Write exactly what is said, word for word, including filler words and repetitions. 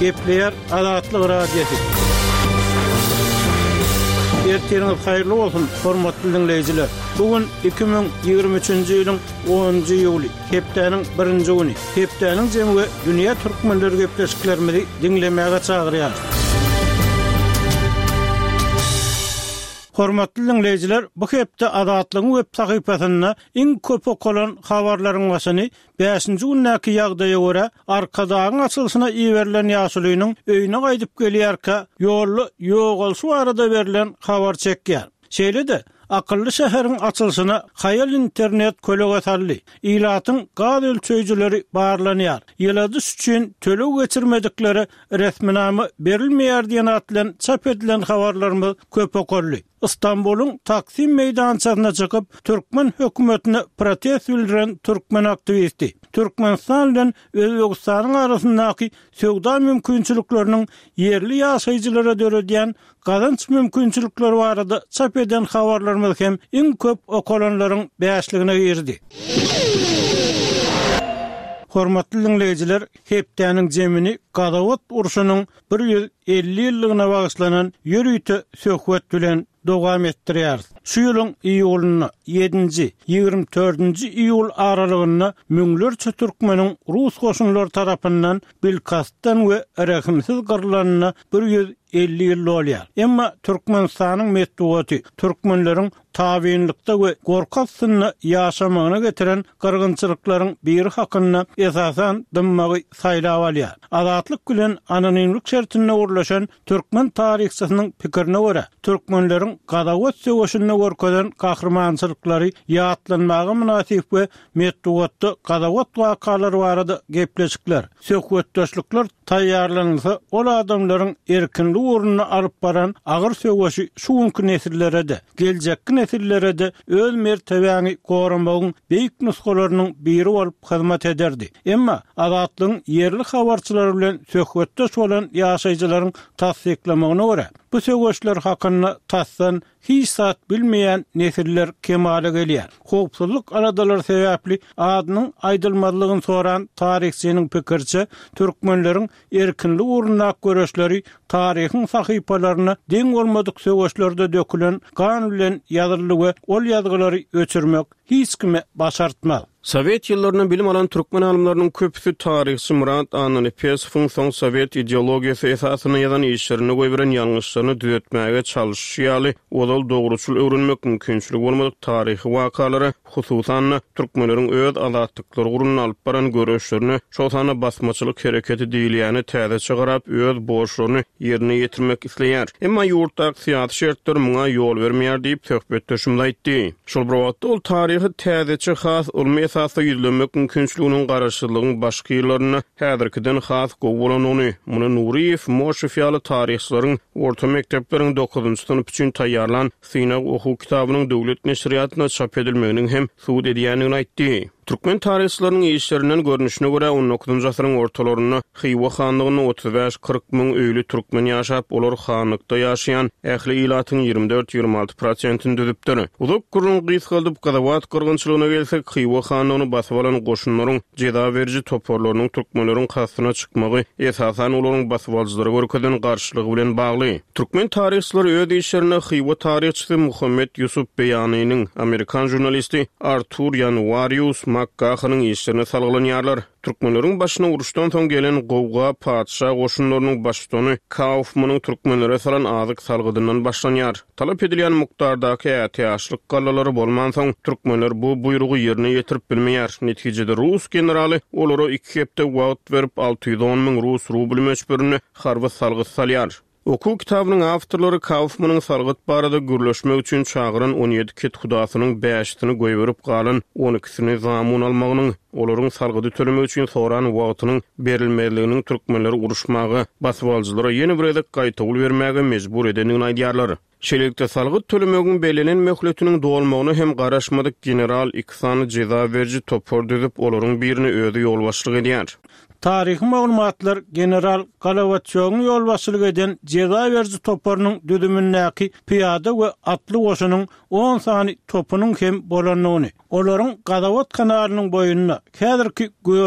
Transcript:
Gepleyer Azatlyk radiosu. Ertiriniz hayırlı olsun, hormatly dinleyijiler. Bugün iki bin ýygrimi üçinji ýylyň onunjy ýuly, hepdeniň birinji güni. Hepdeniň jemgy dünýä türkmenleri gepleşiklerimizi dinlemäge çagyrýar. Hormatly dinleyijiler, bu hepde Azatlygyň web sahypasyna iň köp okulan habarlaryň başyny beşinji günnäki ýagdaýa görä arkadagyň açylyşyna iýerilen ýaşulynyň öýüne gaýdyp gelýärkä ýolly ýogolşy arada berilen habar çekýär. Şeýle-de akıllı şäheriň açylyşyna hayal internet kölega sally. Ilatyň gaz ölçüjleri barlanýar. Ýyladys üçin tölew geçirmedikleri resminamy berilmeýär diýen atlan çap edilen habarlarymyz köp okurly. İstanbul'un Taksim meydançasına çıkıp Türkmen hökümetine protest bildiren Türkmen aktivisti. Türkmenistan'dan Özbekistan'ın arasındaki söwda mümkinçiliklerinin yerli ýaşaýjylara döredýän gazanç mümkinçilikleri barada çap eden habarlarymyz hem iň köp okulanlaryň beşligine girdi. Hormatly dinleyijiler, hepdeniň jemini Gadawat urşunyň bir ýüz elli ýyllygyna bagyşlanan ýürüýte söhbet bilen dowam etdirýär. Şu ýylyň iýulyna ýedinji ýygrimi dördünji iýul aralygyna müňlerçe türkmeniň rus goşunlary tarapyndan bilkastdan we rahimsiz gyrlanyna bir ýüz elli ýyl bolýar. Emma Türkmenistanyň metdugaty türkmenleriň tabinlikde we gorkasyna ýaşamagyna getiren gyrgynçylyklaryň biri hakyna esasan dymmagy saýlap alýar. Azatlyk bilen anonimlik şertine urlaşan Türkmen tarihçisynyň pikirine görä, türkmenleriň Gadawat söwüşine görkezden gahrmançylyklary ýatlanmagy münasip we metdugatda Gadawat wakalary barada gepleşikler. Söhbetdeşlikler taýýarlansa, ol adamlaryň erkinlik uğruna alıp baran agyr söwüşi şu günkü nesillere de, geljekki nesillere de öz mertebäni goramagyň beýik nuskalarynyň biri bolup hyzmat ederdi. Emma Azatlygyň yerli habarçylary bilen söhbetdeş bolan ýaşaýjylaryň tasdiklamagyna görä, bu söwüşler hakyna tassan hiç saat bilmeýän nesiller kemale gelýär. Howpsuzlyk aradalar sebäpli adynyň aýdylmazlygyny soran tarihçiniň pikirçe, türkmenleriň erkinlik uğruna göreşleri tarihiň sahypalaryna deň bolmadyk söwüşlerde dökülen gan bilen ýazyly we ol ýazgylary öçürmek hiç kime başartmaz. Sovet yıllarının bilim alan Türkmen alimlerinin köpüsü tarihçi Murat Ananipesov'un son Sovet ideologiyası esasına yazan işlerini koyuran yanlışlarını düzeltmeye çalışýaly, olal doğruçul öwrenmek mümkinçilik bolmadyk tarihi wakalara, hususan Türkmenlerin öz azatlyklary uğruna alyp baran görüşlerini şoňsana basmaçylyk hereketi diýilýäni täze çygaryp öz borçlaryny ýerine ýetirmek isleýär. Emma ýurtdaky syýasy şertler muňa ýol bermeýär diýip söhbetdeşimde aýtdy. Şol browatda ol tarihi täzeçe has olmaýan esasda ýüzlemek mümkinçiliginiň garaşylygyň başga ýyllaryna häzirkiden has gowulanyny, muny Nuriýew, Moşew ýaly tarihçilaryň orta mektepleriň dokuzunjy synyp üçin taýýarlan synag okuw kitabynyň döwlet neşriýatyna çap edilmeginiň hem suwd edýändigini aýtdy. Türkmen tarihçilarynyň işlerinden görnüşine görä on dokuzunjy asyryň ortalaryna Hywa hanlygyny otuz beş kırk müň öýli türkmen ýaşap, olar hanlykda ýaşaýan ähli ilatyň ýygrimi dört ýygrimi alty prosentini düzüpdir. Uzak gurulgy galyp Gadawat gyrgynçylygyna gelsek, Hywa hanlygyny basyp alan goşunlaryň jeda beriji toporlarynyň türkmenleriň kasyna çykmagy esasan olaryň basyp aljylary görkezden garşylygy bilen bagly. Türkmen tarihçilary öz işlerine Hywa tarihçisi Muhammed Yusuf Beýanynyň Amerikan jurnalisti Arthur Yanwarius Makkahanyň işlerine salgılanýarlar. Türkmenleriň başyna uruşdan soň gelen gowga padşah goşunlarynyň başçysy Kaufmanyň türkmenlere salan azyk salgydyndan başlanýar. Talap edilýän mukdardaky ätiýaşlyk gallalary bolman soň türkmenler bu buyrugy ýerine ýetirip bilmeýär. Netijede Rus generali olary iki hepde wagt berip alty ýüz on müň Rus rubly meçberini harby salgy salýar. Okuw kitabynyň awtorlary Kaufmanyň salgyt barada gürleşmek üçin çagyran on ýedi ket hudasynyň beşini goýberip galan on ikisini zamun almagynyň, olaryň salgydy tölemek üçin soran wagtynyň berilmeliliginiň türkmenleri uruşmagy, basyp aljylara ýene bir edek gaýtagyl bermäge mejbur edenini aýdýarlar. Şeýlelikde salgyt tölemegiň belenen möhletiniň dolmagyny hem garaşmadyk general İksan jeda berji topor düzüp olaryň birini öýde ýolbaşçylyk edýär. Tarihi maglumatlar general Galavatçoğun yolbaşçylyk eden jeda berji toporunyň düdümündäki piyada we atly goşunyň on sany topunyň hem bolanyny, olaryň Gadawat kanalynyň boýuna häzirki